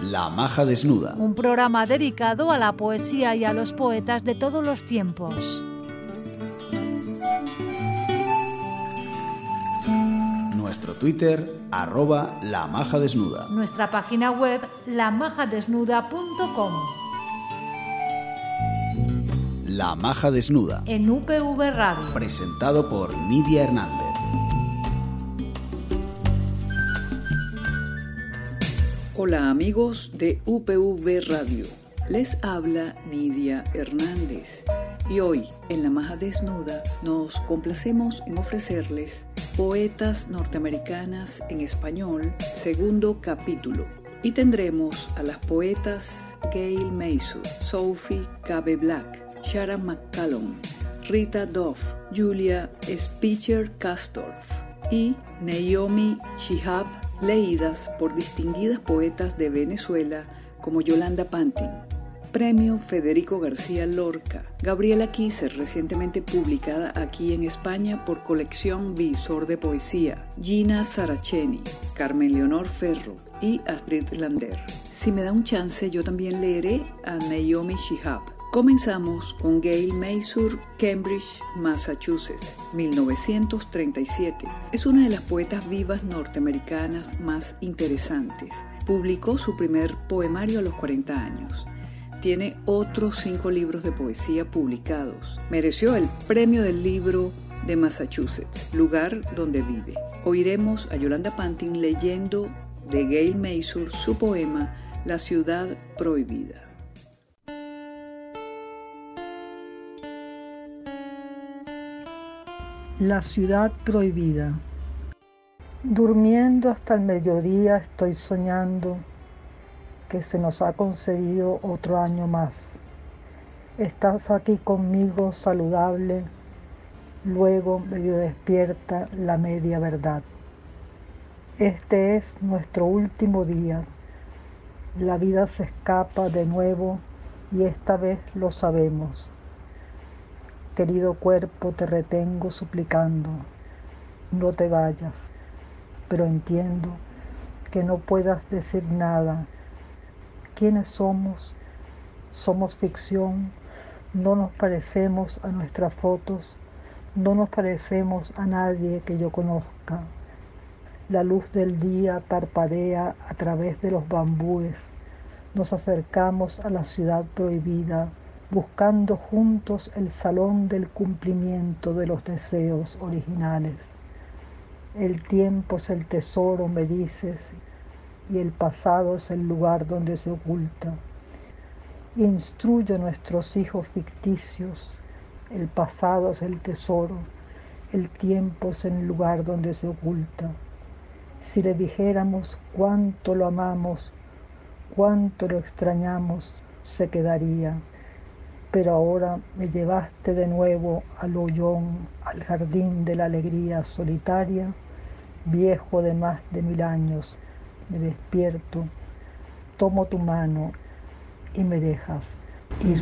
La Maja Desnuda. Un programa dedicado a la poesía y a los poetas de todos los tiempos. Nuestro Twitter, @lamajadesnuda. Nuestra página web, lamajadesnuda.com. La Maja Desnuda. En UPV Radio. Presentado por Nidia Hernández. Hola amigos de UPV Radio, les habla Nidia Hernández y hoy en La Maja Desnuda nos complacemos en ofrecerles Poetas Norteamericanas en Español, segundo capítulo, y tendremos a las poetas Gail Masur, Sophie Cabe Black, Shara McCallum, Rita Duff, Julia Spitzer-Castorf y Naomi Shihab, leídas por distinguidas poetas de Venezuela como Yolanda Pantin, Premio Federico García Lorca, Gabriela Kisser, recientemente publicada aquí en España por Colección Visor de Poesía, Gina Saraceni, Carmen Leonor Ferro y Astrid Lander. Si me da un chance, yo también leeré a Naomi Shihab. Comenzamos con Gail Masur, Cambridge, Massachusetts, 1937. Es una de las poetas vivas norteamericanas más interesantes. Publicó su primer poemario a los 40 años. Tiene otros 5 libros de poesía publicados. Mereció el premio del libro de Massachusetts, lugar donde vive. Oiremos a Yolanda Pantin leyendo de Gail Masur su poema La ciudad prohibida. La ciudad prohibida. Durmiendo hasta el mediodía estoy soñando que se nos ha concedido otro año más. Estás aquí conmigo saludable, luego medio despierta la media verdad. Este es nuestro último día. La vida se escapa de nuevo y esta vez lo sabemos. Querido cuerpo, te retengo suplicando, no te vayas, pero entiendo que no puedas decir nada. ¿Quiénes somos? Somos ficción, no nos parecemos a nuestras fotos, no nos parecemos a nadie que yo conozca. La luz del día parpadea a través de los bambúes, nos acercamos a la ciudad prohibida, buscando juntos el salón del cumplimiento de los deseos originales. El tiempo es el tesoro, me dices, y el pasado es el lugar donde se oculta. Instruye a nuestros hijos ficticios, el pasado es el tesoro, el tiempo es el lugar donde se oculta. Si le dijéramos cuánto lo amamos, cuánto lo extrañamos, se quedaría. Pero ahora me llevaste de nuevo al hoyón, al jardín de la alegría solitaria, viejo de más de 1000 años. Me despierto, tomo tu mano y me dejas ir.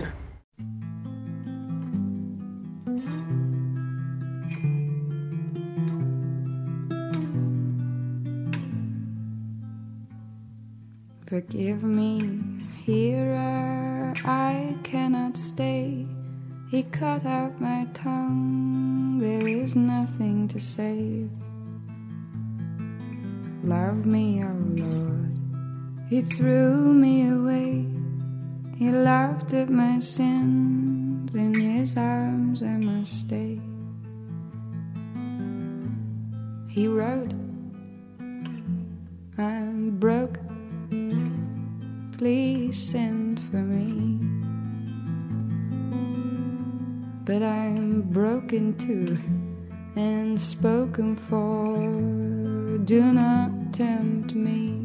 Forgive me, hearer, I cannot stay. He cut out my tongue, there is nothing to save. Love me, oh Lord, He threw me away. He laughed at my sins, in His arms I must stay. He wrote, I'm broke, please send for me. But I'm broken too and spoken for, do not tempt me.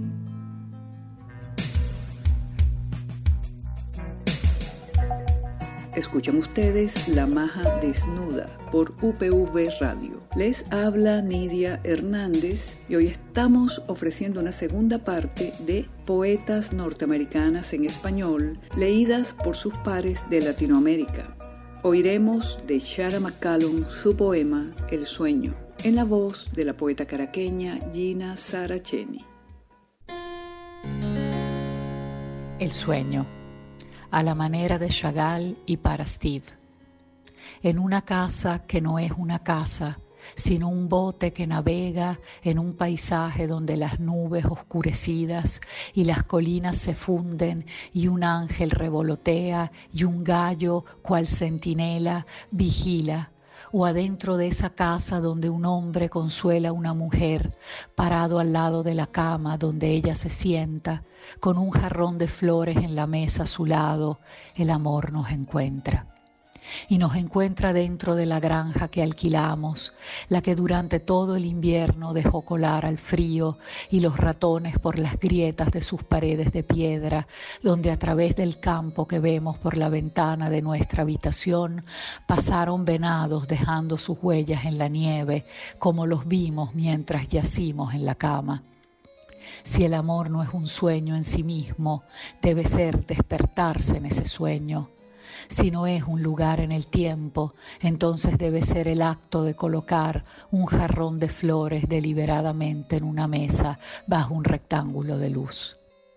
Escuchan ustedes La Maja Desnuda por UPV Radio. Les habla Nidia Hernández y hoy estamos ofreciendo una segunda parte de Poetas Norteamericanas en Español, leídas por sus pares de Latinoamérica. Oiremos de Shara McCallum su poema El sueño, en la voz de la poeta caraqueña Gina Saraceni. El sueño, a la manera de Chagall y para Steve. En una casa que no es una casa, sino un bote que navega en un paisaje donde las nubes oscurecidas y las colinas se funden y un ángel revolotea y un gallo, cual centinela, vigila, o adentro de esa casa donde un hombre consuela a una mujer, parado al lado de la cama donde ella se sienta, con un jarrón de flores en la mesa a su lado, el amor nos encuentra. Y nos encuentra dentro de la granja que alquilamos, la que durante todo el invierno dejó colar al frío y los ratones por las grietas de sus paredes de piedra, donde a través del campo que vemos por la ventana de nuestra habitación pasaron venados dejando sus huellas en la nieve, como los vimos mientras yacimos en la cama. Si el amor no es un sueño en sí mismo, debe ser despertarse en ese sueño. Si no es un lugar en el tiempo, entonces debe ser el acto de colocar un jarrón de flores deliberadamente en una mesa bajo un rectángulo de luz.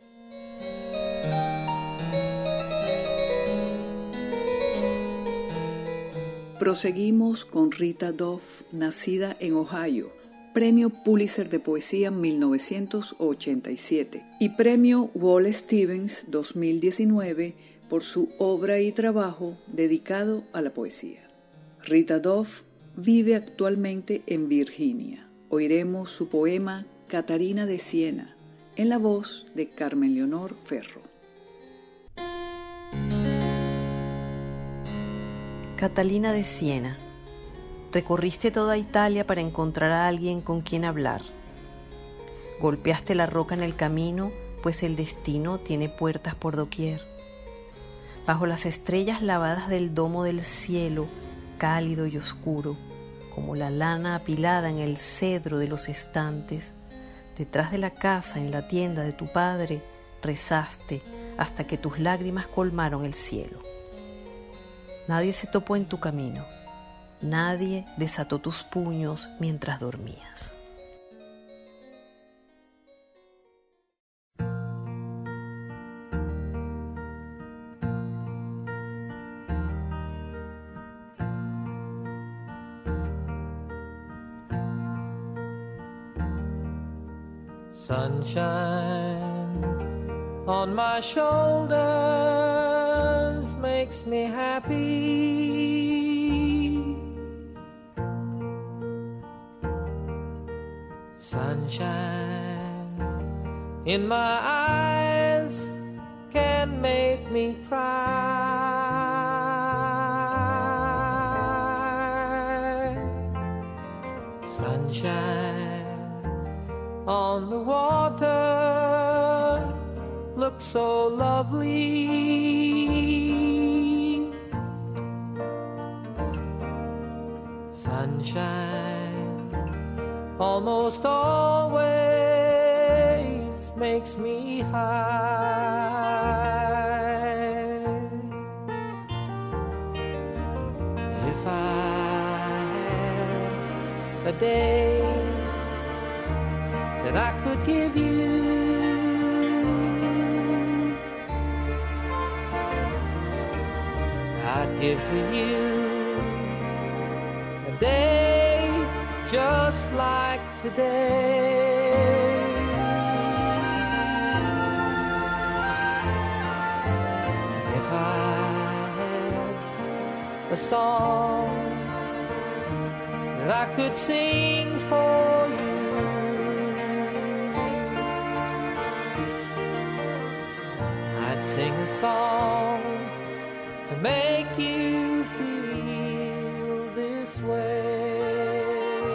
Proseguimos con Rita Duff, nacida en Ohio, Premio Pulitzer de Poesía 1987 y Premio Wallace Stevens 2019 por su obra y trabajo dedicado a la poesía. Rita Duff vive actualmente en Virginia. Oiremos su poema Catarina de Siena, en la voz de Carmen Leonor Ferro. Catalina de Siena. Recorriste toda Italia para encontrar a alguien con quien hablar. Golpeaste la roca en el camino, pues el destino tiene puertas por doquier. Bajo las estrellas lavadas del domo del cielo, cálido y oscuro, como la lana apilada en el cedro de los estantes, detrás de la casa, en la tienda de tu padre, rezaste hasta que tus lágrimas colmaron el cielo. Nadie se topó en tu camino, nadie desató tus puños mientras dormías. Sunshine on my shoulders makes me happy. Sunshine in my eyes can make me cry. Sunshine on the water looks so lovely. Sunshine almost always makes me high. If I had a day that I could give you, I'd give to you a day just like today. If I had a song that I could sing for you, sing a song to make you feel this way.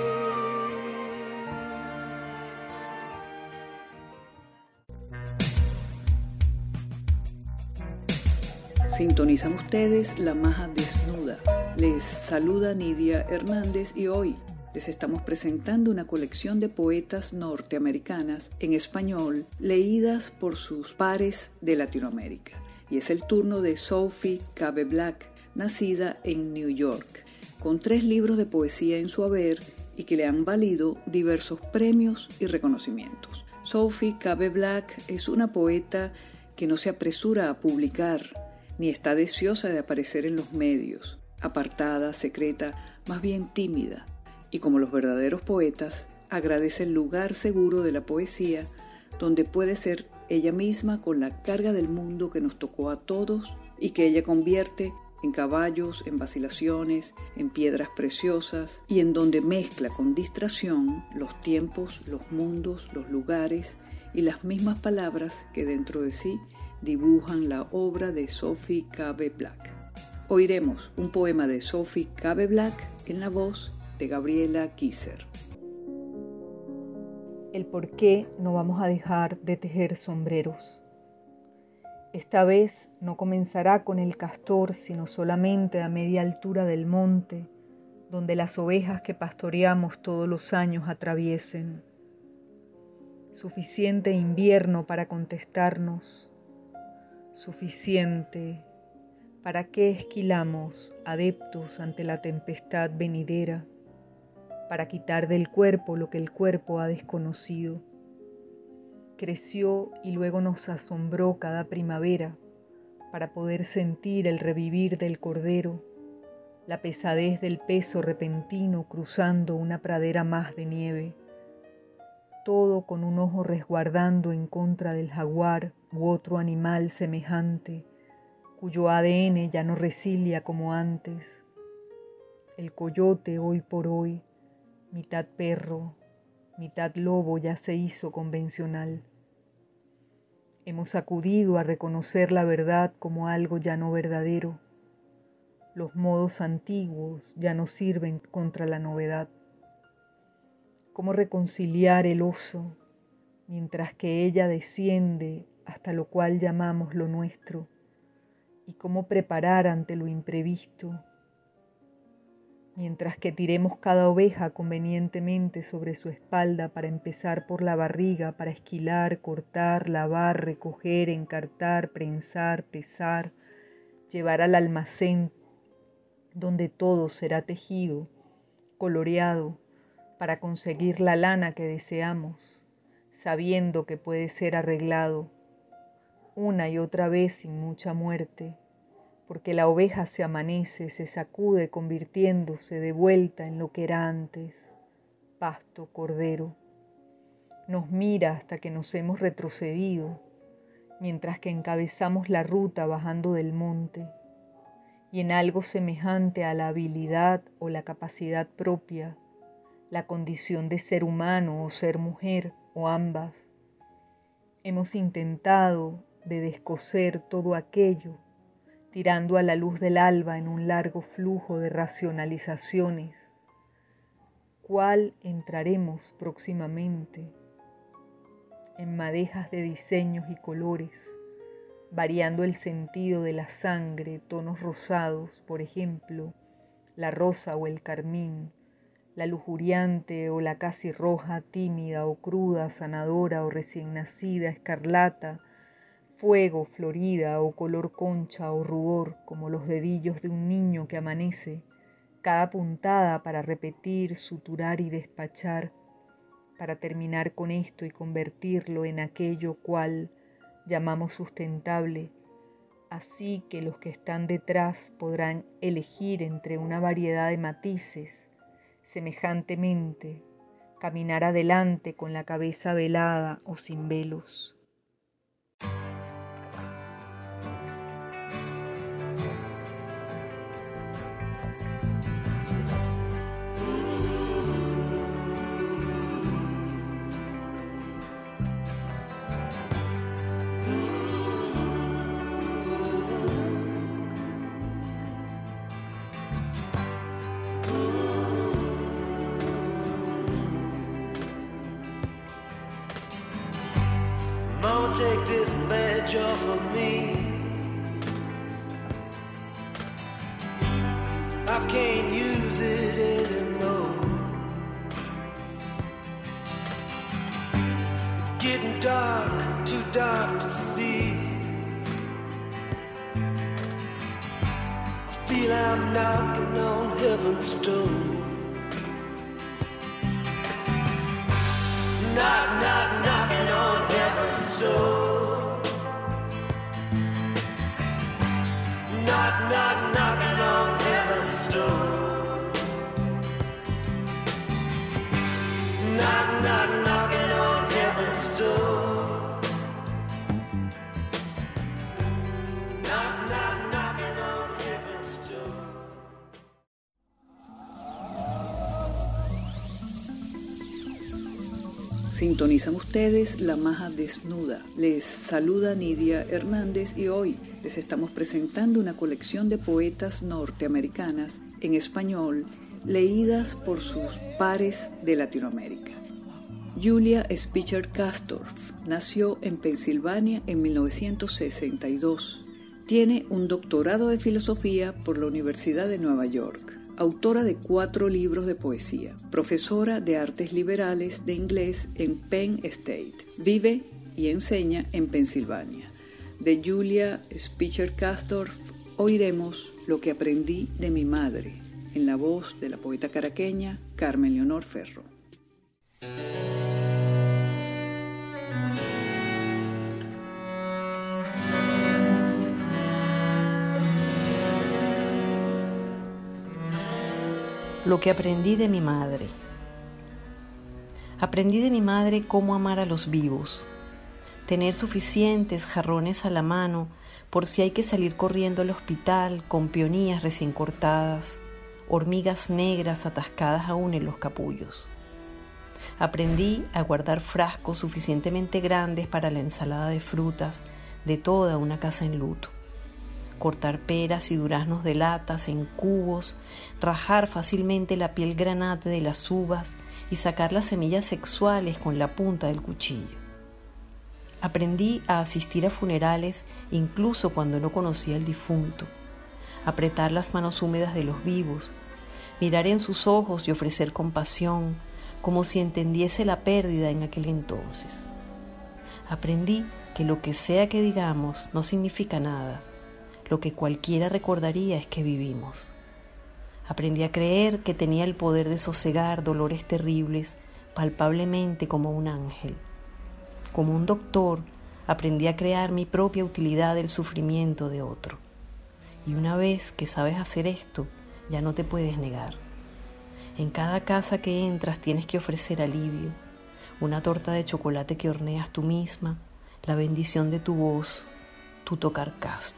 Sintonizan ustedes La Maja Desnuda. Les saluda Nidia Hernández y hoy les estamos presentando una colección de poetas norteamericanas en español leídas por sus pares de Latinoamérica. Y es el turno de Sophie Cabe Black, nacida en New York, con 3 libros de poesía en su haber y que le han valido diversos premios y reconocimientos. Sophie Cabe Black es una poeta que no se apresura a publicar, ni está deseosa de aparecer en los medios, apartada, secreta, más bien tímida, y como los verdaderos poetas, agradece el lugar seguro de la poesía, donde puede ser ella misma con la carga del mundo que nos tocó a todos y que ella convierte en caballos, en vacilaciones, en piedras preciosas, y en donde mezcla con distracción los tiempos, los mundos, los lugares y las mismas palabras que dentro de sí dibujan la obra de Sophie Cabe-Black. Oiremos un poema de Sophie Cabe-Black en la voz de Gabriela Kisser. El por qué no vamos a dejar de tejer sombreros. Esta vez no comenzará con el castor, sino solamente a media altura del monte, donde las ovejas que pastoreamos todos los años atraviesen. Suficiente invierno para contestarnos, suficiente para que esquilamos adeptos ante la tempestad venidera, para quitar del cuerpo lo que el cuerpo ha desconocido. Creció y luego nos asombró cada primavera, para poder sentir el revivir del cordero, la pesadez del peso repentino cruzando una pradera más de nieve. Todo con un ojo resguardando en contra del jaguar u otro animal semejante, cuyo ADN ya no resilia como antes. El coyote hoy por hoy, mitad perro, mitad lobo, ya se hizo convencional. Hemos acudido a reconocer la verdad como algo ya no verdadero. Los modos antiguos ya no sirven contra la novedad. ¿Cómo reconciliar el oso mientras que ella desciende hasta lo cual llamamos lo nuestro? ¿Y cómo preparar ante lo imprevisto? Mientras que tiremos cada oveja convenientemente sobre su espalda para empezar por la barriga, para esquilar, cortar, lavar, recoger, encartar, prensar, pesar, llevar al almacén donde todo será tejido, coloreado, para conseguir la lana que deseamos, sabiendo que puede ser arreglado una y otra vez sin mucha muerte, porque la oveja se amanece, se sacude convirtiéndose de vuelta en lo que era antes, pasto, cordero. Nos mira hasta que nos hemos retrocedido, mientras que encabezamos la ruta bajando del monte, y en algo semejante a la habilidad o la capacidad propia, la condición de ser humano o ser mujer o ambas, hemos intentado de descoser todo aquello, tirando a la luz del alba en un largo flujo de racionalizaciones. ¿Cuál entraremos próximamente? En madejas de diseños y colores, variando el sentido de la sangre, tonos rosados, por ejemplo, la rosa o el carmín, la lujuriante o la casi roja, tímida o cruda, sanadora o recién nacida, escarlata, fuego, florida o color concha o rubor, como los dedillos de un niño que amanece, cada puntada para repetir, suturar y despachar, para terminar con esto y convertirlo en aquello cual llamamos sustentable, así que los que están detrás podrán elegir entre una variedad de matices, semejantemente, caminar adelante con la cabeza velada o sin velos. Mama, take this badge off of me. I can't use it anymore. It's getting dark, too dark to see. I feel I'm knocking on heaven's door. Knock, knock, knocking on heaven's door. Sintonizan ustedes La Maja Desnuda. Les saluda Nidia Hernández y hoy les estamos presentando una colección de poetas norteamericanas en español leídas por sus pares de Latinoamérica. Julia Spitzer Castorf nació en Pensilvania en 1962. Tiene un doctorado de filosofía por la Universidad de Nueva York. Autora de 4 libros de poesía. Profesora de artes liberales de inglés en Penn State. Vive y enseña en Pensilvania. De Julia Spitzer Castorf oiremos Lo que aprendí de mi madre, en la voz de la poeta caraqueña Carmen Leonor Ferro. Lo que aprendí de mi madre. Aprendí de mi madre cómo amar a los vivos, tener suficientes jarrones a la mano por si hay que salir corriendo al hospital con peonías recién cortadas, hormigas negras atascadas aún en los capullos. Aprendí a guardar frascos suficientemente grandes para la ensalada de frutas de toda una casa en luto. Cortar peras y duraznos de latas en cubos, rajar fácilmente la piel granate de las uvas y sacar las semillas sexuales con la punta del cuchillo. Aprendí a asistir a funerales incluso cuando no conocía al difunto, apretar las manos húmedas de los vivos, mirar en sus ojos y ofrecer compasión, como si entendiese la pérdida en aquel entonces. Aprendí que lo que sea que digamos no significa nada. Lo que cualquiera recordaría es que vivimos. Aprendí a creer que tenía el poder de sosegar dolores terribles palpablemente como un ángel. Como un doctor, aprendí a crear mi propia utilidad del sufrimiento de otro. Y una vez que sabes hacer esto, ya no te puedes negar. En cada casa que entras tienes que ofrecer alivio, una torta de chocolate que horneas tú misma, la bendición de tu voz, tu tocar casto.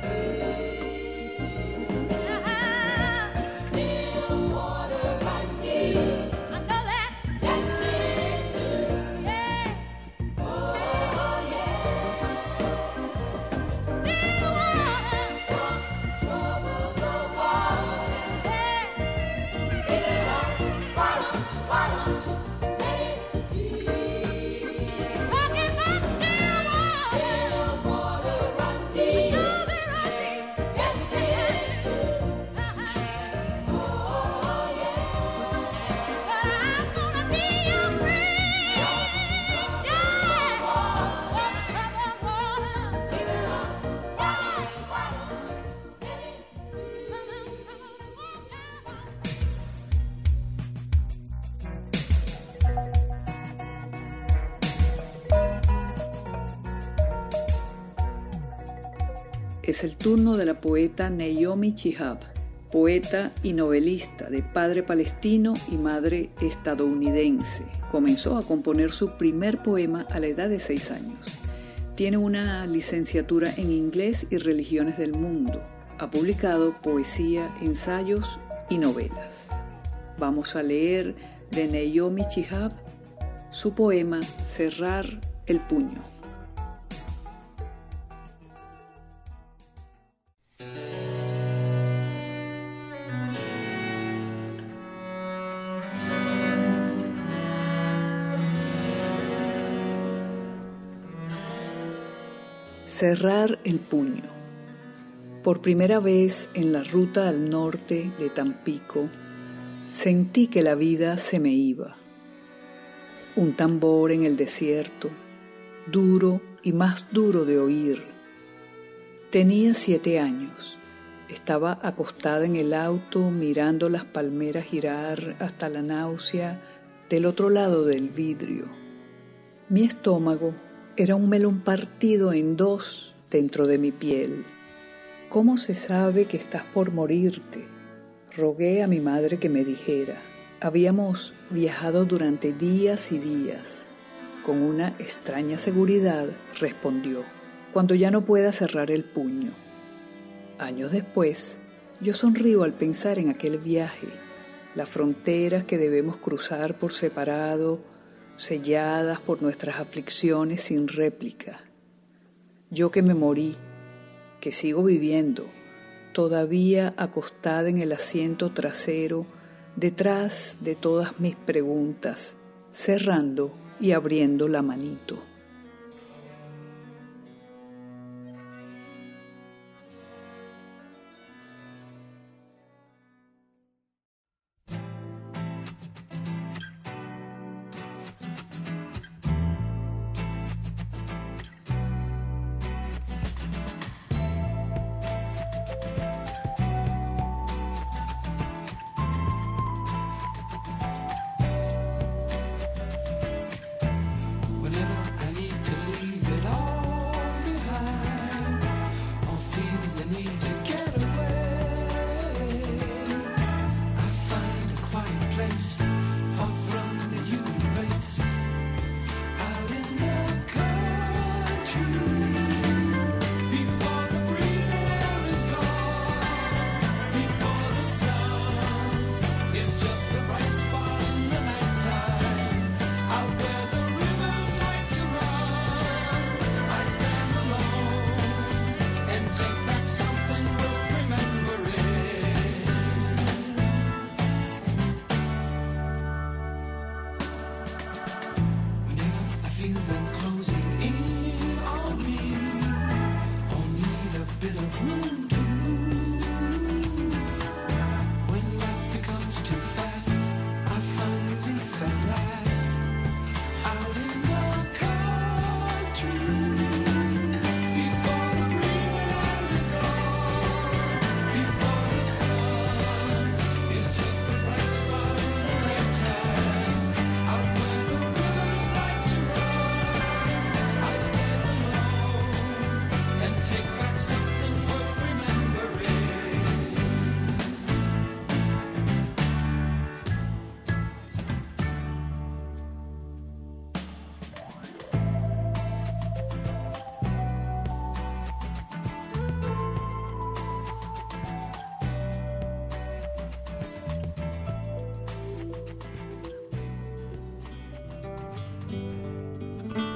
Es el turno de la poeta Naomi Shihab, poeta y novelista de padre palestino y madre estadounidense. Comenzó a componer su primer poema a la edad de 6 años. Tiene una licenciatura en inglés y religiones del mundo. Ha publicado poesía, ensayos y novelas. Vamos a leer de Naomi Shihab su poema Cerrar el puño. Cerrar el puño. Por primera vez en la ruta al norte de Tampico, sentí que la vida se me iba. Un tambor en el desierto, duro y más duro de oír. Tenía 7 años. Estaba acostada en el auto mirando las palmeras girar hasta la náusea del otro lado del vidrio. Mi estómago era un melón partido en 2 dentro de mi piel. ¿Cómo se sabe que estás por morirte? Rogué a mi madre que me dijera. Habíamos viajado durante días y días. Con una extraña seguridad respondió, cuando ya no pueda cerrar el puño. Años después, yo sonrío al pensar en aquel viaje, las fronteras que debemos cruzar por separado, selladas por nuestras aflicciones sin réplica. Yo que me morí, que sigo viviendo, todavía acostada en el asiento trasero, detrás de todas mis preguntas, cerrando y abriendo la manito. Something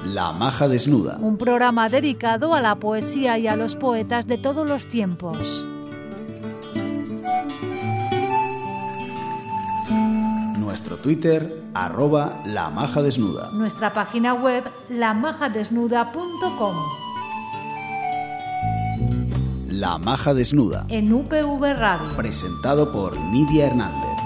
La Maja Desnuda. Un programa dedicado a la poesía y a los poetas de todos los tiempos. Nuestro Twitter, @lamajadesnuda. Nuestra página web, lamajadesnuda.com. La Maja Desnuda. En UPV Radio. Presentado por Nidia Hernández.